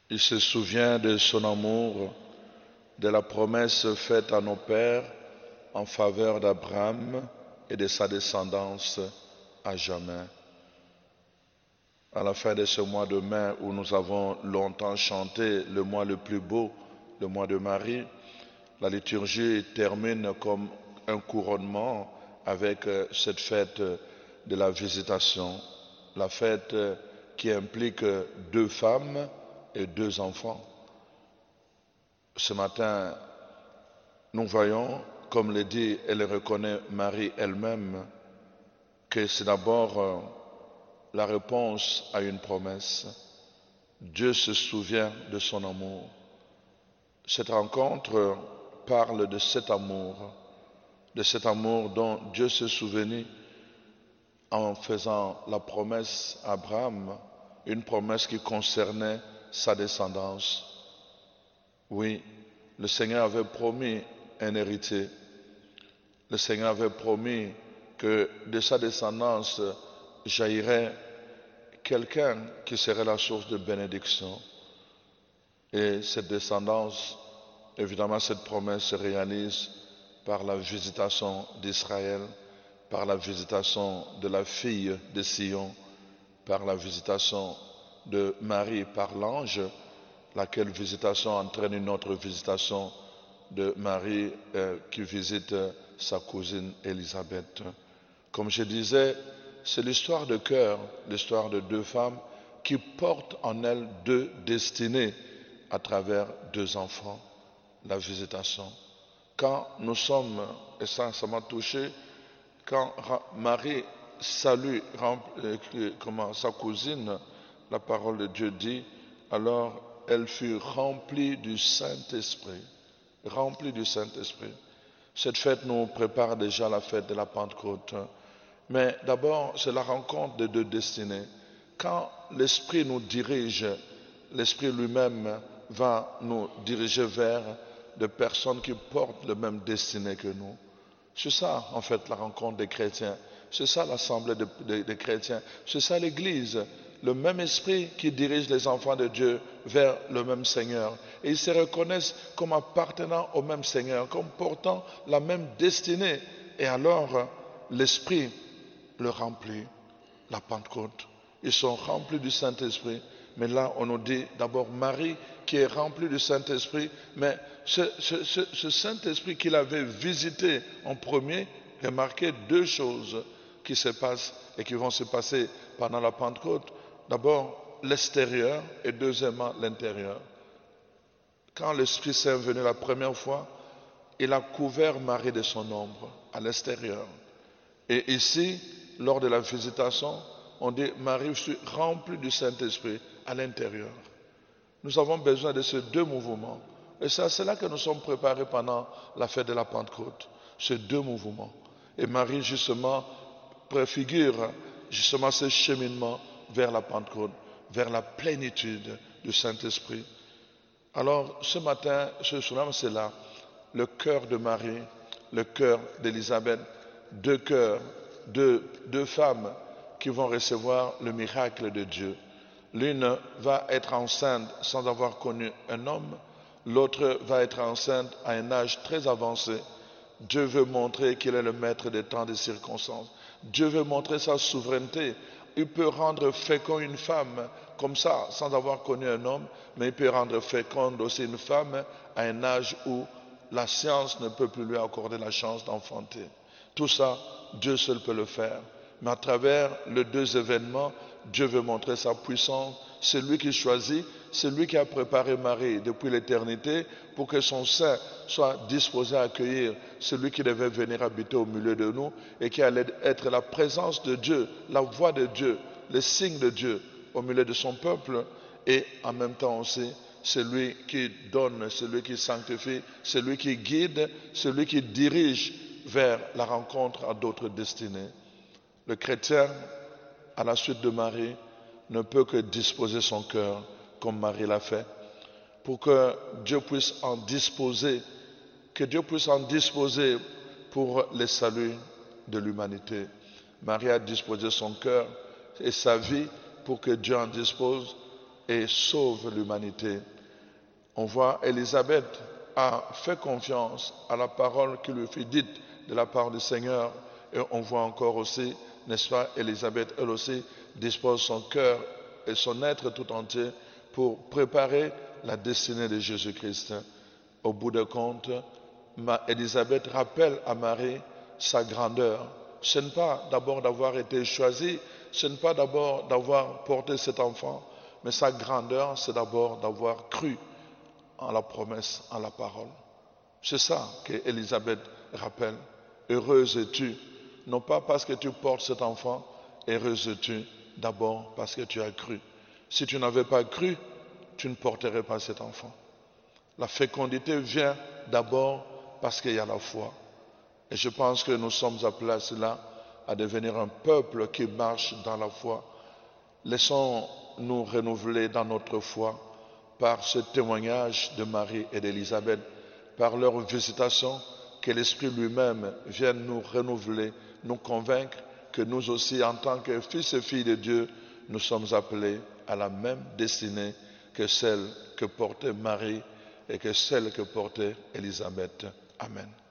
Il se souvient de son amour, de la promesse faite à nos pères en faveur d'Abraham et de sa descendance à jamais. À la fin de ce mois de mai où nous avons longtemps chanté le mois le plus beau, le mois de Marie, la liturgie termine comme un couronnement avec cette fête de la visitation, la fête qui implique 2 femmes et 2 enfants. Ce matin, nous voyons, comme le dit et le reconnaît Marie elle-même, que c'est d'abord la réponse à une promesse. Dieu se souvient de son amour. Cette rencontre parle de cet amour dont Dieu se souvenait en faisant la promesse à Abraham, une promesse qui concernait sa descendance. Oui, le Seigneur avait promis un héritier. Le Seigneur avait promis que de sa descendance jaillirait quelqu'un qui serait la source de bénédiction. Et cette descendance, évidemment, cette promesse se réalise par la visitation d'Israël, par la visitation de la fille de Sion, par la visitation de Marie par l'ange, laquelle visitation entraîne une autre visitation de Marie qui visite sa cousine Élisabeth. Comme je disais, c'est l'histoire de cœur, l'histoire de 2 femmes qui portent en elles 2 destinées à travers 2 enfants, la visitation. Quand nous sommes, et ça m'a touché, quand Marie salue sa cousine, la parole de Dieu dit, alors elle fut remplie du Saint-Esprit. Remplie du Saint-Esprit. Cette fête nous prépare déjà à la fête de la Pentecôte. Mais d'abord, c'est la rencontre de 2 destinées. Quand l'Esprit nous dirige, l'Esprit lui-même va nous diriger vers des personnes qui portent la même destinée que nous. C'est ça, en fait, la rencontre des chrétiens. C'est ça l'assemblée des chrétiens. C'est ça l'Église. Le même esprit qui dirige les enfants de Dieu vers le même Seigneur. Et ils se reconnaissent comme appartenant au même Seigneur, comme portant la même destinée. Et alors, l'Esprit le remplit, la Pentecôte. Ils sont remplis du Saint-Esprit. Mais là, on nous dit d'abord Marie qui est remplie du Saint-Esprit. Mais ce Saint-Esprit qu'il avait visité en premier, remarquez 2 choses qui se passent et qui vont se passer pendant la Pentecôte. D'abord, l'extérieur et deuxièmement, l'intérieur. Quand l'Esprit Saint est venu la première fois, il a couvert Marie de son ombre à l'extérieur. Et ici, lors de la visitation, on dit Marie fut remplie du Saint-Esprit à l'intérieur. Nous avons besoin de ces 2 mouvements. Et c'est là que nous sommes préparés pendant la fête de la Pentecôte. Ces 2 mouvements. Et Marie, justement, préfigure justement ce cheminement vers la Pentecôte, vers la plénitude du Saint-Esprit. Alors, ce matin, ce soir, c'est là, le cœur de Marie, le cœur d'Élisabeth, 2 cœurs, 2 femmes qui vont recevoir le miracle de Dieu. L'une va être enceinte sans avoir connu un homme, l'autre va être enceinte à un âge très avancé. Dieu veut montrer qu'il est le maître des temps et des circonstances. Dieu veut montrer sa souveraineté. Il peut rendre fécond une femme comme ça, sans avoir connu un homme, mais il peut rendre féconde aussi une femme à un âge où la science ne peut plus lui accorder la chance d'enfanter. Tout ça, Dieu seul peut le faire. Mais à travers les 2 événements, Dieu veut montrer sa puissance. C'est lui qui choisit, c'est lui qui a préparé Marie depuis l'éternité pour que son sein soit disposé à accueillir celui qui devait venir habiter au milieu de nous et qui allait être la présence de Dieu, la voix de Dieu, le signe de Dieu au milieu de son peuple. Et en même temps aussi, c'est lui qui donne, c'est lui qui sanctifie, c'est lui qui guide, c'est lui qui dirige vers la rencontre à d'autres destinées. Le chrétien, à la suite de Marie, ne peut que disposer son cœur comme Marie l'a fait, pour que Dieu puisse en disposer, pour le salut de l'humanité. Marie a disposé son cœur et sa vie pour que Dieu en dispose et sauve l'humanité. On voit Élisabeth a fait confiance à la parole qui lui fut dite de la part du Seigneur. Et on voit encore aussi, n'est-ce pas, Élisabeth, elle aussi, dispose son cœur et son être tout entier pour préparer la destinée de Jésus-Christ. Au bout de compte, Élisabeth rappelle à Marie sa grandeur. Ce n'est pas d'abord d'avoir été choisie, ce n'est pas d'abord d'avoir porté cet enfant, mais sa grandeur, c'est d'abord d'avoir cru en la promesse, en la parole. C'est ça qu'Élisabeth rappelle. Heureuse es-tu, non pas parce que tu portes cet enfant, heureuse es-tu d'abord parce que tu as cru. Si tu n'avais pas cru, tu ne porterais pas cet enfant. La fécondité vient d'abord parce qu'il y a la foi. Et je pense que nous sommes appelés à cela, à devenir un peuple qui marche dans la foi. Laissons-nous renouveler dans notre foi par ce témoignage de Marie et d'Élisabeth, par leur visitation, que l'Esprit lui-même vienne nous renouveler, nous convaincre que nous aussi, en tant que fils et filles de Dieu, nous sommes appelés à la même destinée que celle que portait Marie et que celle que portait Élisabeth. Amen.